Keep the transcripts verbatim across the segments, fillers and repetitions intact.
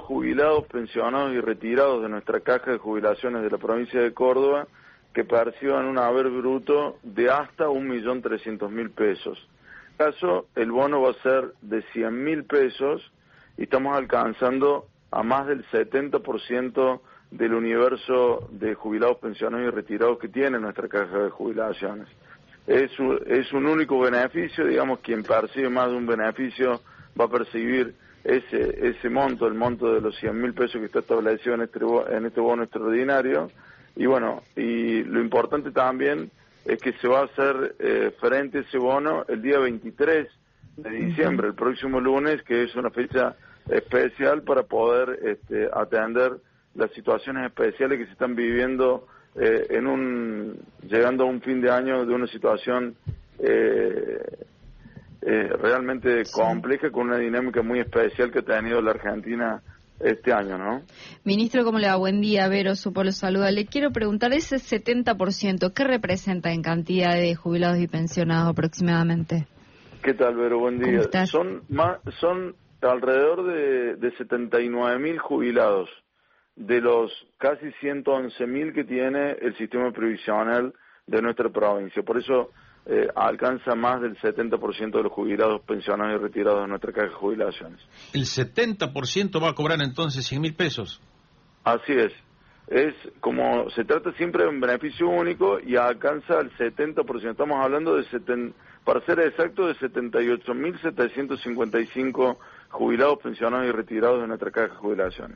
jubilados, pensionados y retirados de nuestra caja de jubilaciones de la provincia de Córdoba que perciban un haber bruto de hasta un millón trescientos mil pesos. En este caso, el bono va a ser de cien mil pesos y estamos alcanzando a más del setenta por ciento del universo de jubilados, pensionados y retirados que tiene nuestra caja de jubilaciones. Es un, es un único beneficio, digamos, quien percibe más de un beneficio va a percibir ese ese monto, el monto de los cien mil pesos que está establecido en este, en este bono extraordinario. Y bueno, y lo importante también es que se va a hacer eh, frente a ese bono el día veintitrés de diciembre, el próximo lunes, que es una fecha especial para poder este, atender las situaciones especiales que se están viviendo eh, en un llegando a un fin de año de una situación eh, eh, realmente sí. compleja, con una dinámica muy especial que ha tenido la Argentina este año, ¿no? Ministro, ¿cómo le va? Buen día, Vero, supo lo saluda. Le quiero preguntar, ese setenta por ciento, ¿qué representa en cantidad de jubilados y pensionados aproximadamente? ¿Qué tal, Vero? Buen día. Son más, son alrededor de, de setenta y nueve mil jubilados, de los casi ciento once mil que tiene el sistema previsional de nuestra provincia. Por eso eh, alcanza más del setenta por ciento de los jubilados, pensionados y retirados de nuestra caja de jubilaciones. ¿El setenta por ciento va a cobrar entonces cien mil pesos? Así es. Es como se trata siempre de un beneficio único y alcanza el setenta por ciento. Estamos hablando de, seten, para ser exacto, de setenta y ocho mil setecientos cincuenta y cinco jubilados, pensionados y retirados de nuestra caja de jubilaciones.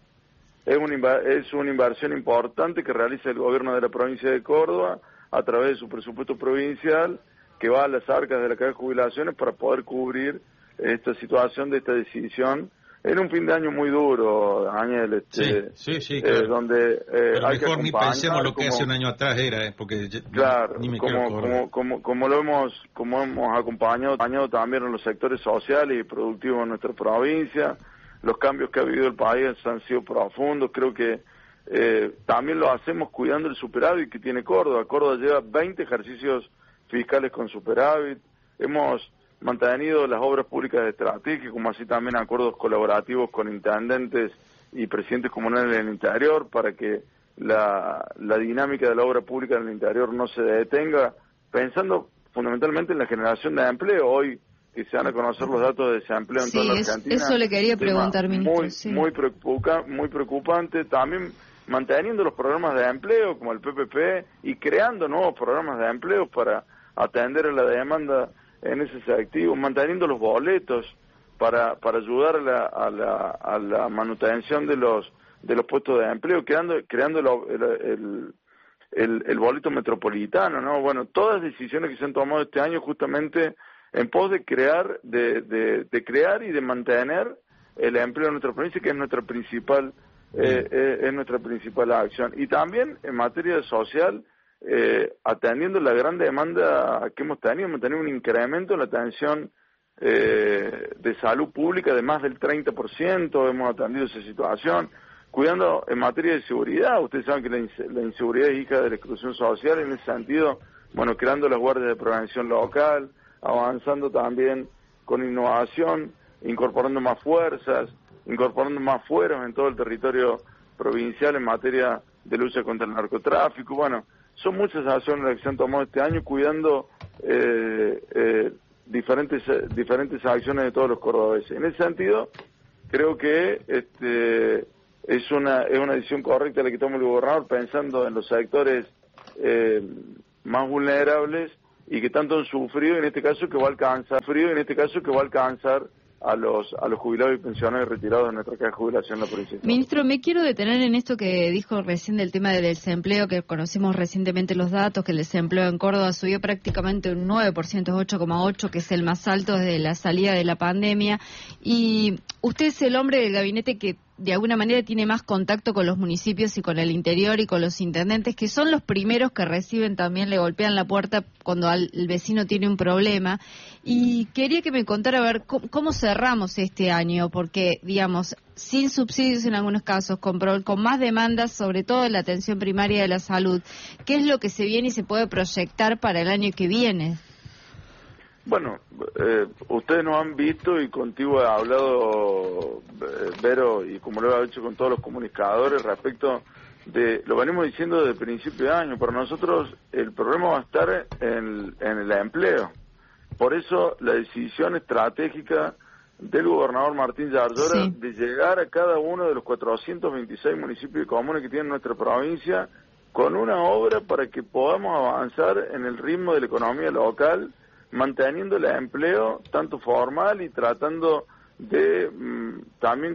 Es una, es una inversión importante que realiza el gobierno de la provincia de Córdoba a través de su presupuesto provincial, que va a las arcas de la caja de jubilaciones para poder cubrir esta situación de esta decisión en un fin de año muy duro, Daniel, este, sí, sí, sí, claro. eh, donde eh, Pero hay mejor que ni pensemos lo que como, hace un año atrás era, eh, porque claro, ni me como, como, como, como lo hemos, como hemos acompañado, acompañado también en los sectores sociales y productivos de nuestra provincia. Los cambios que ha vivido el país han sido profundos. Creo que eh, también lo hacemos cuidando el superávit que tiene Córdoba. Córdoba lleva veinte ejercicios fiscales con superávit. Hemos mantenido las obras públicas de estrategia, como así también acuerdos colaborativos con intendentes y presidentes comunales en el interior, para que la, la dinámica de la obra pública en el interior no se detenga, pensando fundamentalmente en la generación de empleo. Hoy que se van a conocer los datos de desempleo en sí, toda la es, Argentina. Eso le quería preguntar, ministro. Muy, sí. muy, preocupa, muy preocupante. También manteniendo los programas de empleo, como el P P P, y creando nuevos programas de empleo para atender a la demanda en ese sector, manteniendo los boletos para para ayudar a la, a la, a la manutención de los de los puestos de empleo, creando creando lo, el, el, el, el boleto metropolitano, ¿no? Bueno, todas las decisiones que se han tomado este año justamente en pos de crear, de, de, de crear y de mantener el empleo en nuestra provincia, que es nuestra principal, eh, eh, es nuestra principal acción. Y también en materia social, eh, atendiendo la gran demanda que hemos tenido, hemos tenido un incremento en la atención eh, de salud pública de más del treinta por ciento, hemos atendido esa situación, cuidando en materia de seguridad. Ustedes saben que la, ins- la inseguridad es hija de la exclusión social, en ese sentido, bueno, creando las guardias de prevención local, avanzando también con innovación, incorporando más fuerzas, incorporando más fueros en todo el territorio provincial en materia de lucha contra el narcotráfico. Bueno, son muchas acciones las que se han tomado este año, cuidando eh, eh, diferentes diferentes acciones de todos los cordobeses. En ese sentido, creo que este es una es una decisión correcta la que toma el gobernador, pensando en los sectores eh, más vulnerables y que tanto han sufrido, en este caso que va a alcanzar, frío en este caso que va a alcanzar a los a los jubilados y pensionados retirados de nuestra caja de jubilación en la provincia. Ministro, me quiero detener en esto que dijo recién del tema del desempleo, que conocimos recientemente los datos, que el desempleo en Córdoba subió prácticamente un nueve por ciento, ocho coma ocho, que es el más alto desde la salida de la pandemia, y usted es el hombre del gabinete que de alguna manera tiene más contacto con los municipios y con el interior y con los intendentes, que son los primeros que reciben también, le golpean la puerta cuando al, el vecino tiene un problema. Y quería que me contara a ver cómo, cómo cerramos este año, porque, digamos, sin subsidios en algunos casos, con, pro, con más demandas, sobre todo en la atención primaria de la salud. ¿Qué es lo que se viene y se puede proyectar para el año que viene? Bueno, eh, ustedes nos han visto y contigo he hablado, eh, Vero, y como lo he hecho con todos los comunicadores respecto de, lo venimos diciendo desde el principio de año, para nosotros el problema va a estar en, en el empleo. Por eso la decisión estratégica del gobernador Martín Yarlora sí. de llegar a cada uno de los cuatrocientos veintiséis municipios y comunas que tiene nuestra provincia con una obra para que podamos avanzar en el ritmo de la economía local, manteniendo el empleo tanto formal y tratando de mmm, también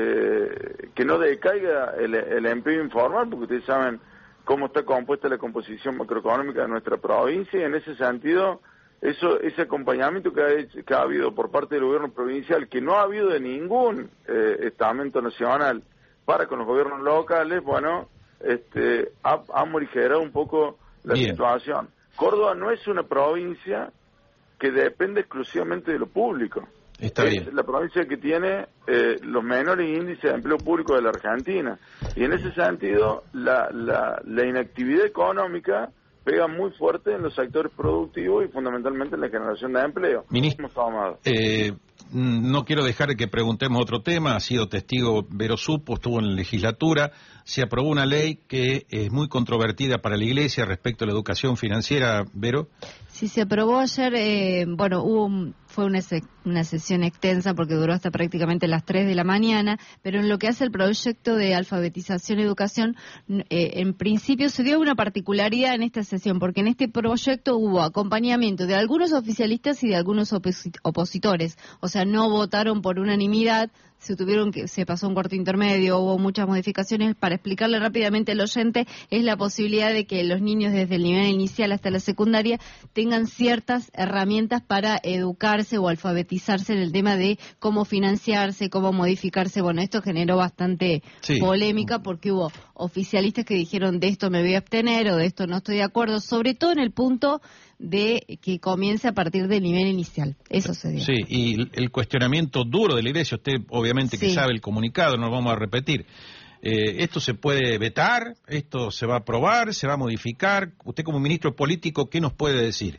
eh, que no decaiga el, el empleo informal, porque ustedes saben cómo está compuesta la composición macroeconómica de nuestra provincia, y en ese sentido eso ese acompañamiento que ha, hecho, que ha habido por parte del gobierno provincial, que no ha habido de ningún eh, estamento nacional para con los gobiernos locales, bueno, este ha, ha morigerado un poco la Bien. situación. Córdoba no es una provincia que depende exclusivamente de lo público. Está es bien. la provincia que tiene eh, los menores índices de empleo público de la Argentina. Y en ese sentido, la, la, la inactividad económica pega muy fuerte en los sectores productivos y fundamentalmente en la generación de empleo. Ministro, eh, no quiero dejar que preguntemos otro tema. Ha sido testigo Vero Supo, estuvo en la legislatura. Se aprobó una ley que es muy controvertida para la Iglesia respecto a la educación financiera, Vero. Sí, se aprobó ayer, eh, bueno, hubo un, fue una, se, una sesión extensa porque duró hasta prácticamente las tres de la mañana, pero en lo que hace el proyecto de alfabetización y educación, eh, en principio se dio una particularidad en esta sesión, porque en este proyecto hubo acompañamiento de algunos oficialistas y de algunos oposit opositores, o sea, no votaron por unanimidad, se tuvieron que se pasó un corte intermedio, hubo muchas modificaciones. Para explicarle rápidamente al oyente, es la posibilidad de que los niños desde el nivel inicial hasta la secundaria tengan ciertas herramientas para educarse o alfabetizarse en el tema de cómo financiarse, cómo modificarse. Bueno, esto generó bastante sí. polémica porque hubo oficialistas que dijeron de esto me voy a abstener o de esto no estoy de acuerdo, sobre todo en el punto de que comience a partir del nivel inicial. Eso se dio. Sí, y el cuestionamiento duro de la Iglesia, usted obviamente que sí. sabe el comunicado, no lo vamos a repetir. Eh, ¿Esto se puede vetar? ¿Esto se va a aprobar? ¿Se va a modificar? Usted como ministro político, ¿qué nos puede decir?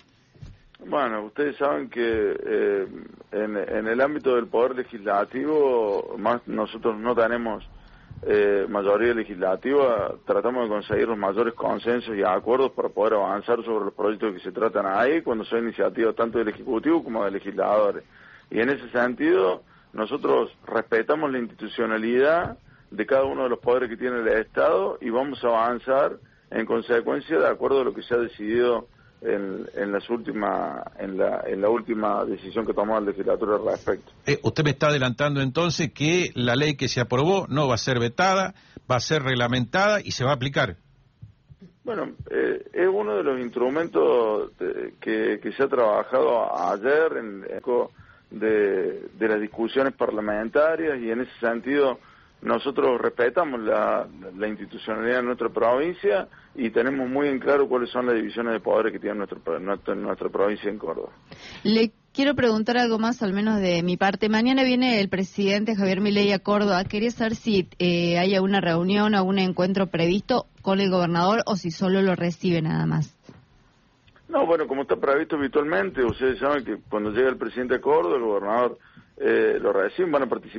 Bueno, ustedes saben que eh, en, en el ámbito del Poder Legislativo, más nosotros no tenemos Eh, mayoría legislativa, tratamos de conseguir los mayores consensos y acuerdos para poder avanzar sobre los proyectos que se tratan ahí, cuando son iniciativas tanto del Ejecutivo como de legisladores. Y en ese sentido, nosotros respetamos la institucionalidad de cada uno de los poderes que tiene el Estado y vamos a avanzar en consecuencia de acuerdo a lo que se ha decidido en, en las últimas en la en la última decisión que tomó la legislatura al respecto. Eh, usted me está adelantando entonces que la ley que se aprobó no va a ser vetada, va a ser reglamentada y se va a aplicar. Bueno, eh, es uno de los instrumentos de, que, que se ha trabajado ayer en, en de, de las discusiones parlamentarias y en ese sentido nosotros respetamos la, la institucionalidad de nuestra provincia y tenemos muy en claro cuáles son las divisiones de poderes que tiene nuestra, nuestra, nuestra provincia en Córdoba. Le quiero preguntar algo más, al menos de mi parte. Mañana viene el presidente Javier Milei a Córdoba. Quería saber si eh, hay alguna reunión o algún encuentro previsto con el gobernador o si solo lo recibe nada más. No, bueno, como está previsto habitualmente, ustedes saben que cuando llega el presidente a Córdoba, el gobernador eh, lo recibe, van a participar